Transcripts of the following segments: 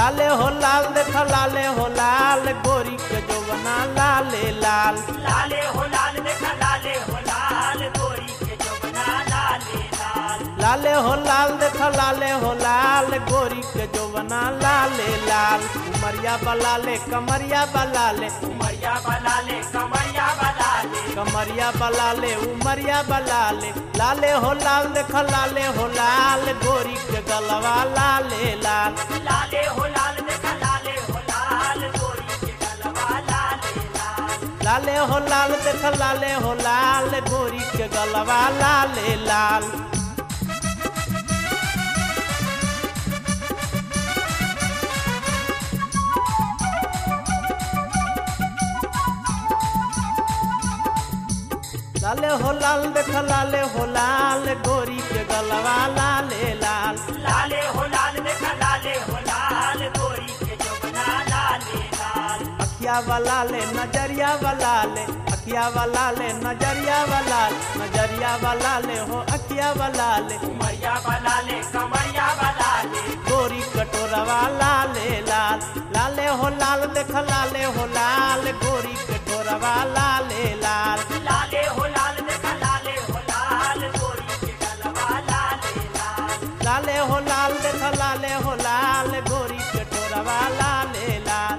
लाले हो लाल देख लाले हो लाल गोरी के जौवना लाले लाल लाले हो लाल देखा लाले हो लाल गोरी के जौवना लाले लाल लाले हो लाल देख लाले हो लाल गोरी के जौवना लाले लाल उमरिया बलाले कमरिया बलाले उमरिया बलाले कमरिया बलाले कमरिया बलाले उमरिया बलाले लाले हो लाल देख लाले हो लाल गोरी के गलवा लाले लाल लाले हो लाल देखा लाले हो लाल गोरी के गलवा लाले लाल लाले हो लाल देख लाले हो लाल गोरी के गलवा लाले लाल लाले हो लाल देख लाले हो लाल गोरी के गलवा लाले लाल लाले हो लाल देखा लाले हो लाल गोरी के जौवना लाले लाल अखिया वाला ले नजरिया वाला ले अखिया वाला ले नजरिया वाला नजरिया वाला ले हो अखिया वाला ले उमरिया बलाले कमरिया बलाले गोरी कटोरवा लाले लाल लाले हो लाल देख लाले हो लाल गोरी कटोरवा लाले लाल लाले हो लाल देखा लाले हो लाल गोरी के गलवा लाले लाल लाले हो लाल देख लाले हो लाल गोरी कटोरवा लाले लाल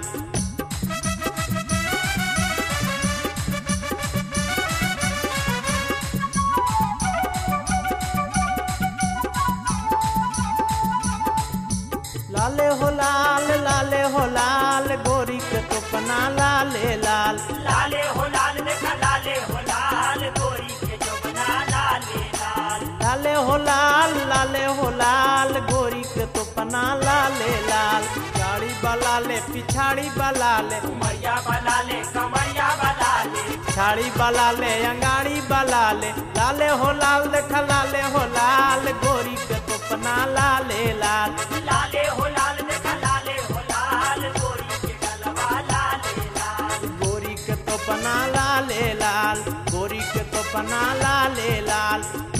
लाले हो लाल गोरी के तोपना लाले लाल लाले हो लाल देखा लाले हो लाल गोरी के जौवना लाले लाल लाले हो लाल गोरी के तोपना लाले लाल गाड़ी बलाले पिछाड़ी बलाले उमरिया बलाले कमरिया बलाले छाड़ी बलाले अंगाड़ी बलाले लाले हो लाल देख लाले हो लाल गोरी के तोपना लाले लाल लाले हो लाल देखा लाले हो लाल गोरी के गलवा लाले लाल गोरी के तोपना लाले लाल गोरी के तोपना लाले लाल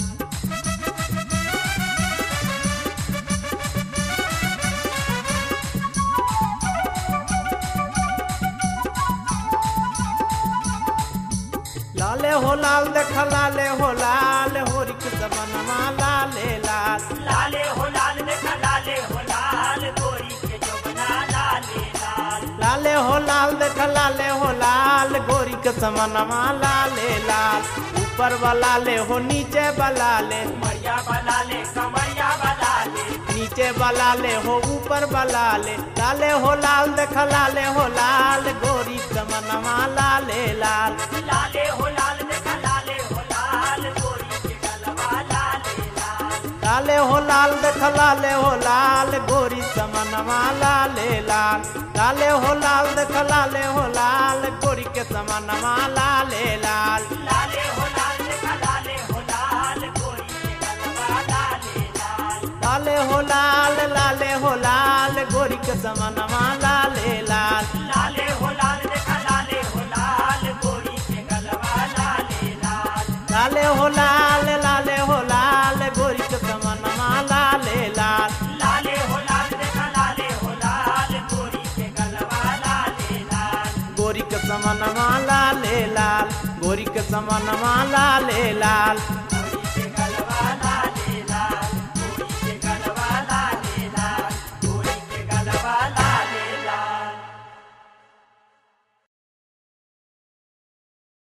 लाले हो लाल देख लाले हो लाल होरी के जमनमा लाले लाल लाले हो लाल देखा लाले हो लाल गोरी के जौवना लाले लाल लाले हो लाल देख लाले हो लाल गोरी के जमनमा लाले लाल ऊपर वाला ले हो नीचे वाला ले उमरिया बलाले कमरिया बलाले नीचे वाला ले हो ऊपर वाला ले लाले हो लाल देख लाले हो लाल गोरी के जमनमा लाले लाल लाले हो लाल देखा लाले हो लाल गोरी के गलवा लाले लाल लाले हो लाल देख लाले हो लाल गोरी समनमा लाले लाल लाले हो लाल देख लाले हो लाल गोरी के समनमा लाले लाल लाले हो लाल देखा लाले हो लाल गोरी के गलवा लाले लाल लाले हो लाल गोरी के समनमा लाले लाल लाले हो लाल देखा लाले हो लाल गोरी के गलवा लाले लाल लाले हो लाल गोरी के समनमा लाले लाल लाले हो लाल देखा लाले हो लाल गोरी के गलवा लाले लाल गोरी के समनमा लाले लाल गोरी के समनमा लाले लाल